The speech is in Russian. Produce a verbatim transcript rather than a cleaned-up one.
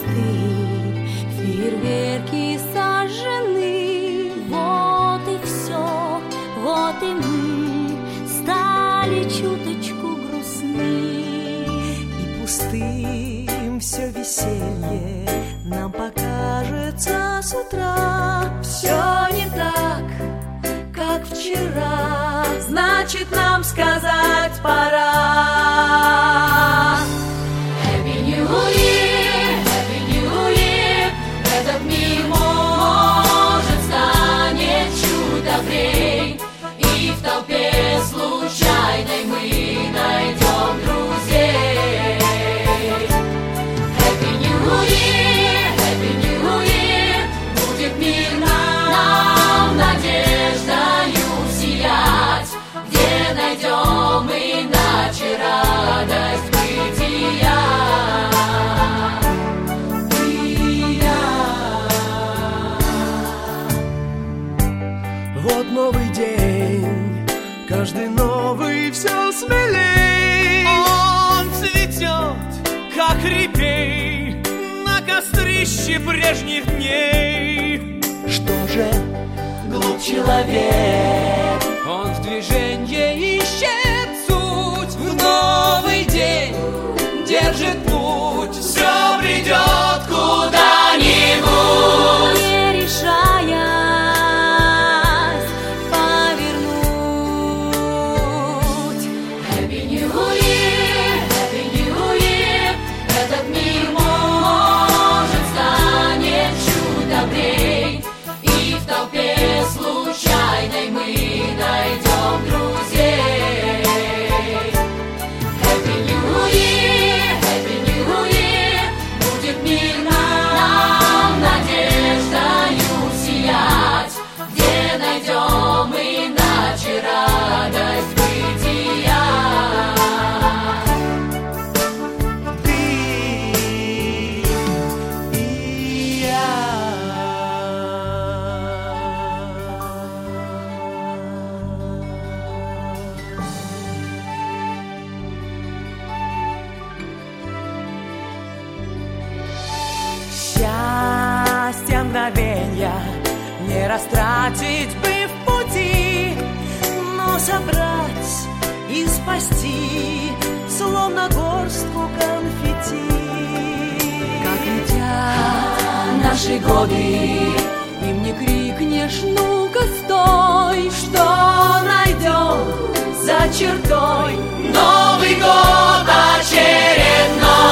цветы, фейерверки сожжены. Вот и все, вот и мы стали чуточку грустны. И пустым все веселье нам покажется с утра. Все не так, как вчера, значит, нам сказать пора. Happy New Year, Happy New Year. Этот мир, может, станет чуть добрей, и в толпе случайной мы найдем друзей. Happy New Year, Happy New Year. Будет мир нам надеждою сиять, где найдем иначе радость бытия. Вот новый день, каждый новый все смелей. Он цветет, как репей, на кострище прежних дней. Что же, глуп человек, Он в движении ищет суть, в новый день держит путь. Все придет куда-нибудь. Не решаясь повернуть. Happy New Year, Happy New Year. Этот мир, может, станет чуть добрей, и в толпе случайной мы найдем друзей. Happy New Year, Happy New Year. Будет мир нам надеждою сиять, где найдем иначе радость бытия. ты и я. Счастье мгновенья не растратить бы в пути, но собрать и спасти, словно горстку конфетти. Как летят наши годы, им не крикнешь, ну-ка стой. Что найдем за чертой? Новый год очередной.